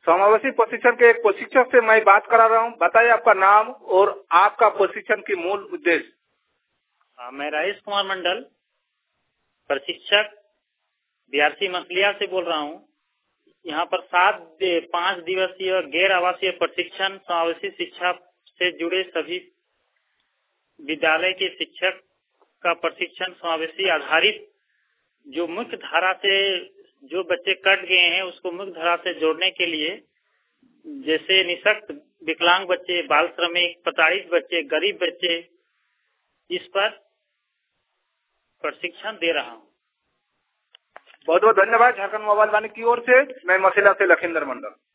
समावेशी प्रशिक्षण के एक प्रशिक्षक से मैं बात करा रहा हूँ। बताइए आपका नाम और आपका प्रशिक्षण की मूल उद्देश्य। मैं राजेश कुमार मंडल, प्रशिक्षक बीआरसी मसलिया से बोल रहा हूँ। यहाँ पर 5 दिवसीय गैर आवासीय प्रशिक्षण समावेशी शिक्षा से जुड़े सभी विद्यालय के शिक्षक का प्रशिक्षण समावेशी आधारित, जो मुख्य धारा से जो बच्चे कट गए हैं उसको मुख्य धारा से जोड़ने के लिए, जैसे निःशक्त, विकलांग बच्चे, बाल श्रमिक, प्रताड़ित बच्चे, गरीब बच्चे, इस पर प्रशिक्षण दे रहा हूँ। बहुत बहुत धन्यवाद। झारखंड मोबाइल वाणी की ओर से मैं मसीला से लखींदर मंडल।